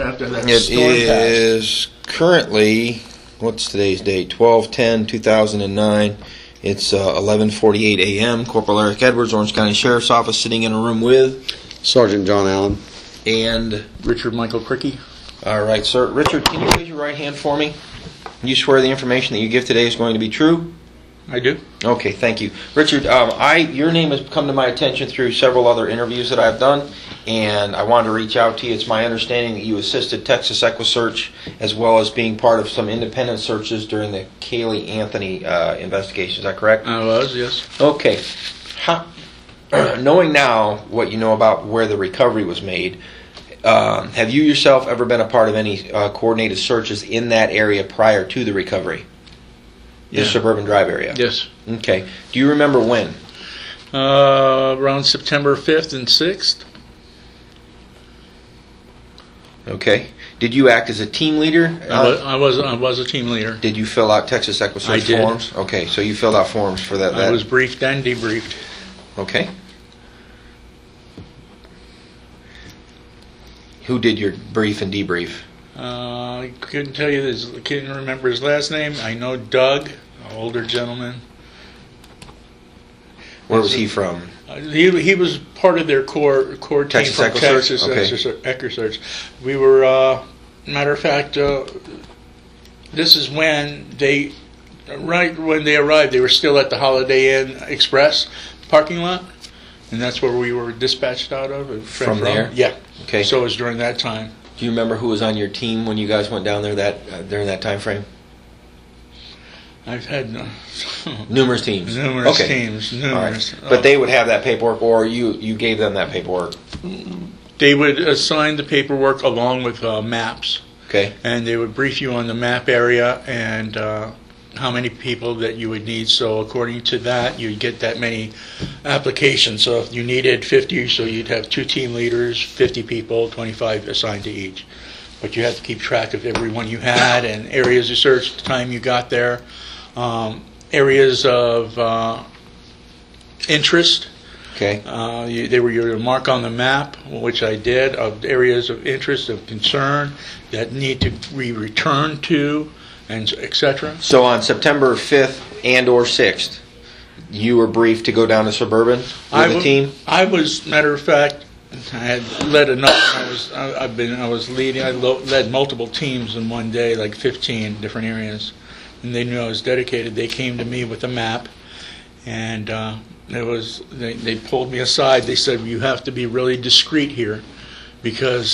after that It storm passed. is currently, what's today's date? 12/10/2009. It's 11:48 a.m. Corporal Eric Edwards, Orange County Sheriff's Office, sitting in a room with Sergeant John Allen. and Richard Michael Cricky. all right, sir. Richard, can you raise your right hand for me? You swear the information that you give today is going to be true? I do. Okay, thank you. Richard, your name has come to my attention through several other interviews that I've done, and I wanted to reach out to you. It's my understanding that you assisted Texas EquiSearch as well as being part of some independent searches during the Kaylee Anthony investigation. Is that correct? I was, yes. Okay. Knowing now what you know about where the recovery was made, have you yourself ever been a part of any coordinated searches in that area prior to the recovery? The Suburban Drive area? Yes. Okay. Do you remember when? Around September 5th and 6th. Okay. Did you act as a team leader? I was a team leader. Did you fill out Texas EquiSearch I did. forms? Okay, so you filled out forms for that. I was briefed and debriefed. Okay. Who did your brief and debrief? I couldn't tell you this. I couldn't remember his last name. I know Doug, an older gentleman. Where was he from? He was part of their core team Texas from EquiSearch? Texas Okay. EquiSearch. We were, matter of fact, this is when right when they arrived, they were still at the Holiday Inn Express parking lot, and that's where we were dispatched out of. From there? Yeah. Okay. So it was during that time. Do you remember who was on your team when you guys went down there during that time frame? I've had Numerous teams. numerous Okay. teams. All Numerous. right. But they would have that paperwork, or you gave them that paperwork. They would assign the paperwork along with maps. Okay. And they would brief you on the map area and how many people that you would need. So according to that, you'd get that many applications. So if you needed 50, so you'd have 2 team leaders, 50 people, 25 assigned to each. But you had to keep track of everyone you had and areas you searched, the time you got there, areas of interest. Okay. They were your mark on the map, which I did, of areas of interest, of concern that need to be returned to, and etc. So on September 5th and or 6th, you were briefed to go down to Suburban with the team? I was, matter of fact, I had led another. I was leading. I led multiple teams in one day, like 15 different areas, and they knew I was dedicated. They came to me with a map, and they pulled me aside. They said, "You have to be really discreet here, because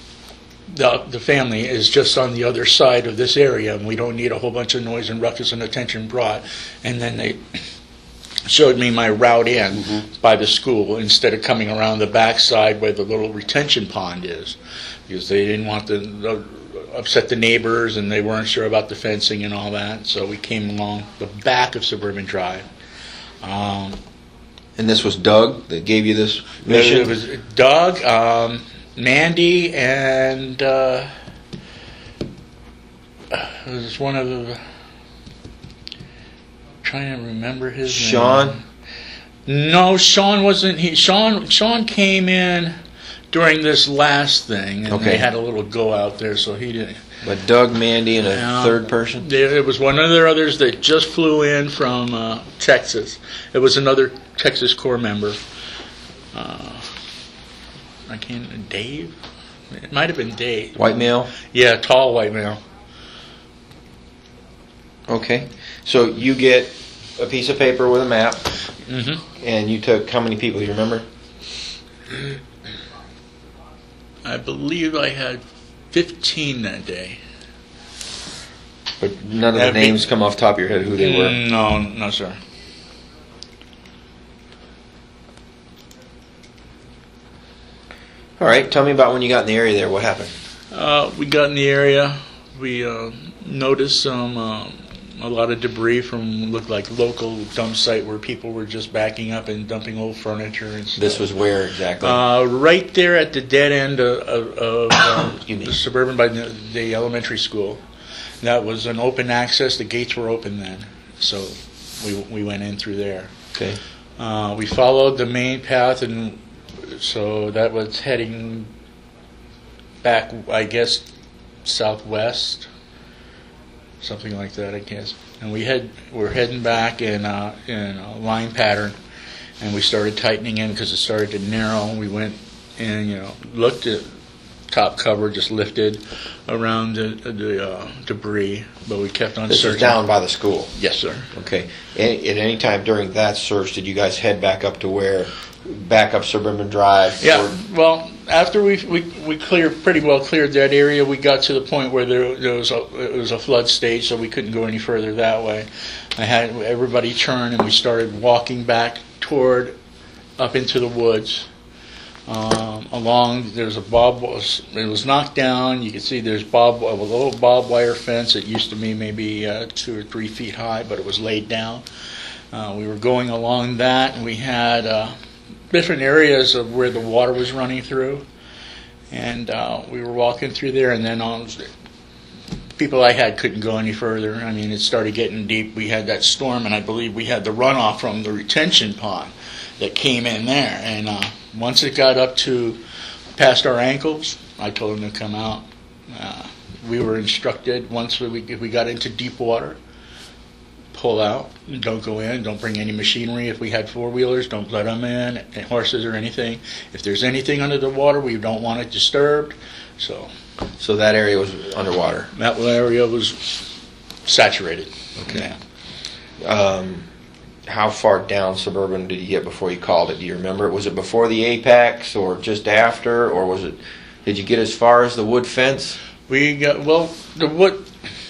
the family is just on the other side of this area, and we don't need a whole bunch of noise and ruckus and attention brought." And then they showed me my route in by the school instead of coming around the backside where the little retention pond is, because they didn't want to upset the neighbors and they weren't sure about the fencing and all that. So we came along the back of Suburban Drive. And this was Doug that gave you this mission? It was Doug, Mandy, and it was one of the... trying to remember his name. Sean? No, Sean wasn't. Sean came in during this last thing, and they had a little go out there, so he didn't. But Doug, Mandy, and a third person? It was one of their others that just flew in from Texas. It was another Texas Corps member. Dave? It might have been Dave. White male? Yeah, tall white male. Okay. So you get a piece of paper with a map, And you took how many people, you remember? I believe I had 15 that day. But none of the names come off the top of your head who they were? No, sir. All right, tell me about when you got in the area there. What happened? We got in the area. We noticed a lot of debris from looked like local dump site where people were just backing up and dumping old furniture and stuff. This was where exactly? Right there at the dead end of the Suburban by the elementary school. That was an open access. The gates were open then, so we went in through there. Okay. We followed the main path, and so that was heading back, I guess, southwest, something like that, I guess. And we're heading back in a line pattern, and we started tightening in because it started to narrow. We went and looked at top cover, just lifted around the debris, but we kept on This searching. is down by the school. Yes, sir. Okay. At any time during that search, did you guys head back up to back up Suburban Drive? Yeah. Well, after we pretty well cleared that area, we got to the point where it was a flood stage, so we couldn't go any further that way. I had everybody turn, and we started walking back up into the woods. There's it was knocked down. You can see there's a little barbed wire fence. It used to be maybe 2 or 3 feet high, but it was laid down. We were going along that, and we had different areas of where the water was running through, and we were walking through there, and then people I had couldn't go any further. I mean, it started getting deep. We had that storm, and I believe we had the runoff from the retention pond that came in there, and once it got up to past our ankles, I told them to come out. We were instructed once if we got into deep water, pull out, don't go in, don't bring any machinery. If we had 4-wheelers, don't let them in, and horses or anything. If there's anything under the water, we don't want it disturbed. So that area was underwater. That area was saturated. Okay. Yeah. How far down Suburban did you get before you called it? Do you remember? Was it before the apex, or just after, or did you get as far as the wood fence? We got the wood.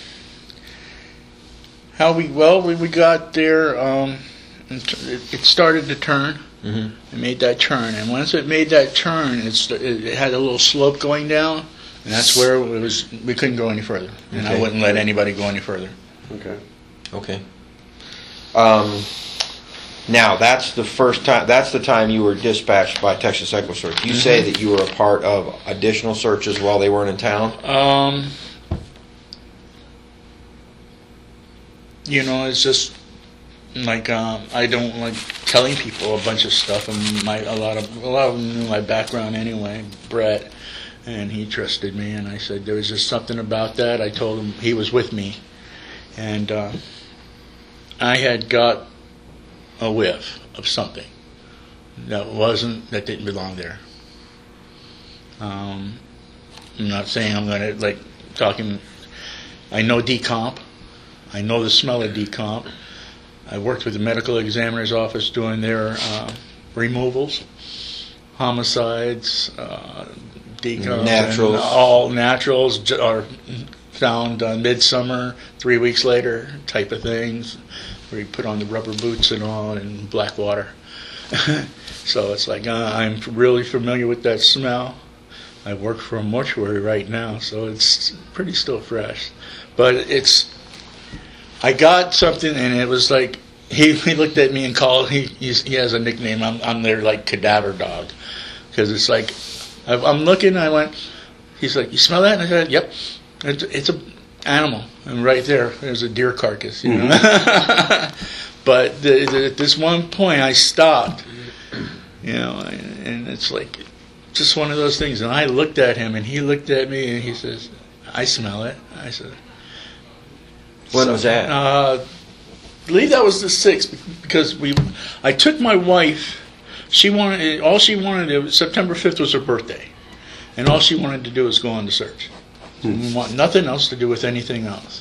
We got there. It started to turn. Mm-hmm. It made that turn, and once it made that turn, it had a little slope going down, and that's where it was. We couldn't go any further, and I wouldn't let anybody go any further. Okay. Now that's the first time. That's the time you were dispatched by Texas EquuSearch. You say that you were a part of additional searches while they weren't in town. It's just like I don't like telling people a bunch of stuff, and a lot of them knew my background anyway. Brett, and he trusted me, and I said there was just something about that. I told him he was with me, and I had got a whiff of something that didn't belong there. I'm not saying I'm going to talking. I know decomp. I know the smell of decomp. I worked with the medical examiner's office doing their removals, homicides, decomp, naturals. And all naturals are found midsummer, 3 weeks later, type of things, where you put on the rubber boots and all, and black water. So it's like I'm really familiar with that smell. I work for a mortuary right now, so it's pretty still fresh. But I got something, and it was like he looked at me and called. He has a nickname. I'm their cadaver dog, because it's like I'm looking. I went. He's like, "You smell that?" And I said, "Yep." It's a animal, and right there's a deer carcass, But at this one point, I stopped, and it's like just one of those things. And I looked at him, and he looked at me, and he says, "I smell it." I said, "When was that?" I believe that was the 6th, because I took my wife. All she wanted. September 5th was her birthday, and all she wanted to do was go on the search. Didn't want nothing else to do with anything else.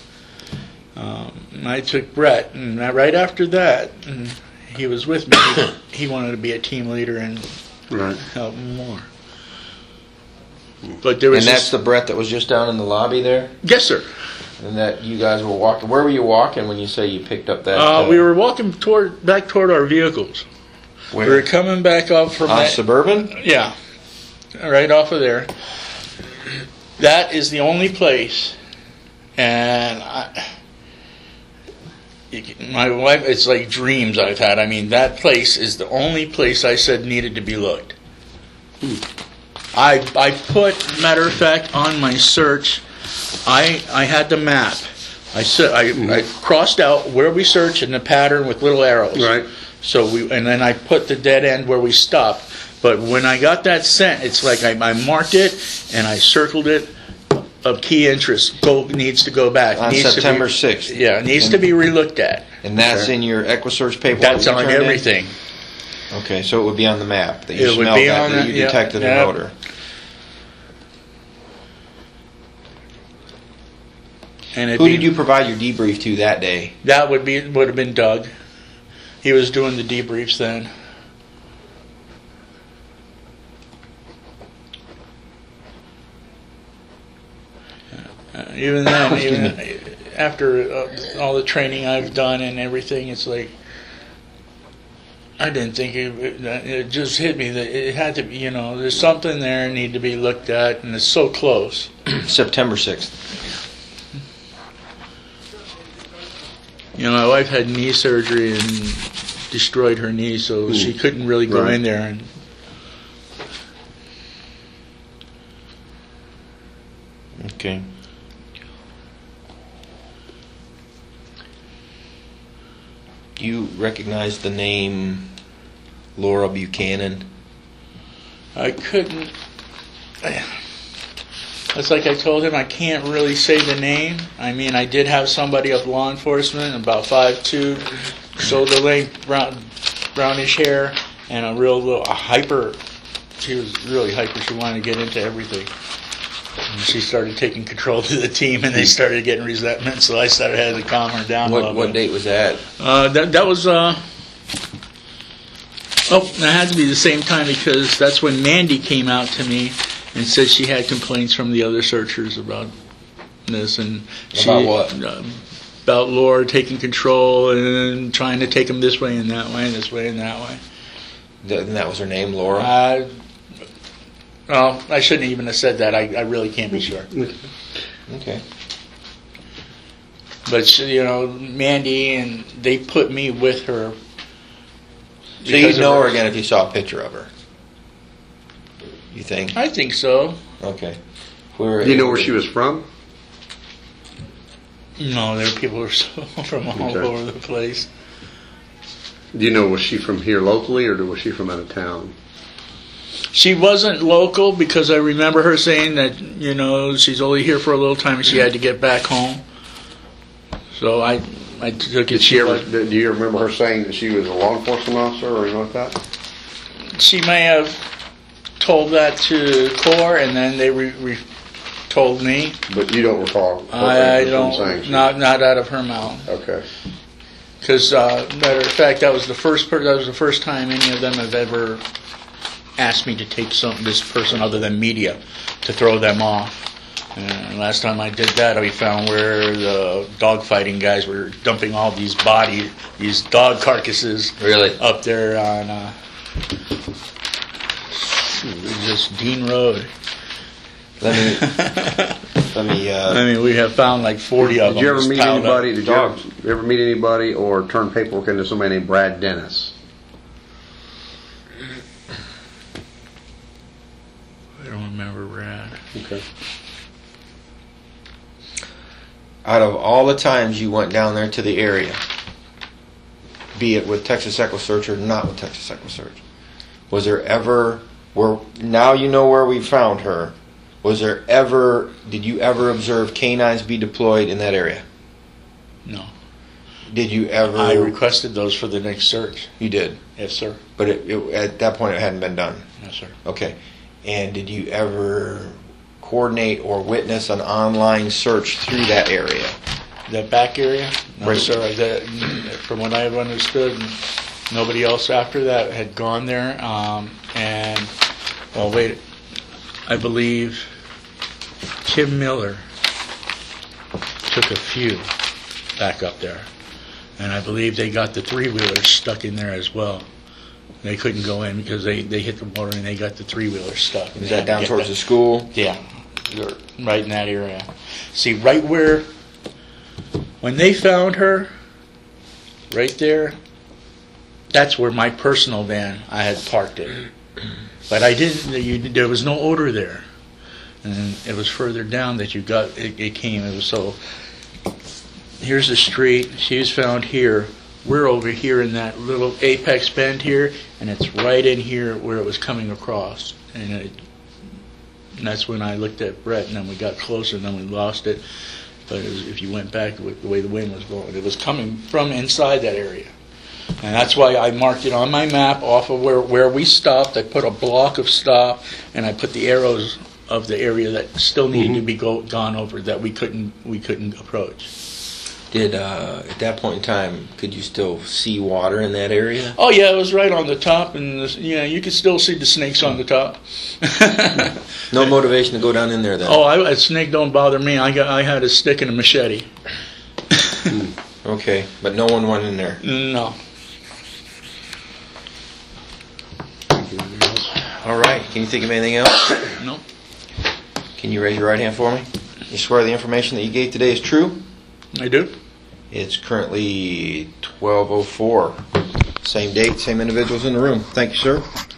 And I took Brett, and right after that, and he was with me. He wanted to be a team leader and help more. But there was. And that's the Brett that was just down in the lobby there? Yes, sir. And that you guys were walking. Where were you walking when you say you picked up that? We were walking back toward our vehicles. Where? We were coming back up from Suburban? Yeah, right off of there. That is the only place, and my wife, it's like dreams I've had. I mean, that place is the only place I said needed to be looked. I put, matter of fact, on my search, I had the map. I crossed out where we searched in the pattern with little arrows. Right. And then I put the dead end where we stopped. But when I got that sent, it's like I marked it and I circled it of key interest. Needs to go back. On needs September to be, 6th. Yeah, it needs to be relooked at. And that's in your EquiSearch paperwork? That's you on turned in? everything. Okay, so it would be on the map that you It would smelled be that, on that the- you yeah, detected yeah. an odor. And Who did you provide your debrief to that day? That would have been Doug. He was doing the debriefs then. Even then, even after all the training I've done and everything, it's like I didn't think it just hit me that it had to be. There's something there need to be looked at, and it's so close. September 6th. My wife had knee surgery and destroyed her knee, so she couldn't really go in there. And okay. Do you recognize the name Laura Buchanan? I couldn't. It's like I told him I can't really say the name. I mean, I did have somebody of law enforcement, about 5'2", shoulder length, brownish hair, and a hyper. She was really hyper. She wanted to get into everything. And she started taking control of the team, and they started getting resentment. So I had to calm her down. What date was that? That was. That had to be the same time because that's when Mandy came out to me and said she had complaints from the other searchers about this. And About what? About Laura taking control and trying to take them this way and that way and this way and that way. And that was her name, Laura? Well, I shouldn't even have said that. I really can't be sure. Okay. But, Mandy, and they put me with her. So you'd know her again if you saw a picture of her? You think? I think so. Okay. Do you know where she was from? No, there are people who are from all over the place. Do you know, was she from here locally or was she from out of town? She wasn't local because I remember her saying that, she's only here for a little time and she had to get back home. So I took it. Do you remember her saying that she was a law enforcement officer or anything like that? She may have told that to Corps and then they told me. But you don't recall? I don't. Not out of her mouth. Okay. Because matter of fact, that was the first time any of them have ever asked me to take this person other than media to throw them off. And last time I did that, we found where the dogfighting guys were dumping all these dog carcasses, really, up there on just Dean Road. Let me. I mean, we have found like 40 of them. Did you ever meet anybody? Did you ever meet anybody or turn paperwork into somebody named Brad Dennis? I don't remember Brad. Okay. Out of all the times you went down there to the area, be it with Texas EquiSearch or not with Texas EquiSearch, was there ever, now you know where we found her, did you ever observe canines be deployed in that area? No. Did you ever? I requested those for the next search. You did? Yes, sir. But at that point it hadn't been done? Yes, sir. Okay. And did you ever coordinate or witness an online search through that area? That back area? No, Right. sir. From what I've understood, nobody else after that had gone there. I believe Tim Miller took a few back up there. And I believe they got the three-wheelers stuck in there as well. They couldn't go in because they hit the water and they got the three-wheelers stuck. Is that down towards the school? Yeah, right in that area. See, right when they found her, right there, that's where my personal van, I had parked it. But there was no odor there. And it was further down that it came. It was so, here's the street. She was found here we're over here in that little apex bend here, and it's right in here where it was coming across. And that's when I looked at Brett, and then we got closer, and then we lost it. But if you went back with the way the wind was blowing, it was coming from inside that area. And that's why I marked it on my map off of where we stopped. I put a block of stop, and I put the arrows of the area that still needed to be gone over that we couldn't approach. Did at that point in time, could you still see water in that area? Oh yeah, it was right on the top, and you could still see the snakes on the top. No motivation to go down in there then? Oh, a snake don't bother me. I had a stick and a machete. Okay, but no one went in there? No. All right, can you think of anything else? No. Can you raise your right hand for me? You swear the information that you gave today is true? I do. It's currently 12:04. Same date, same individuals in the room. Thank you, sir.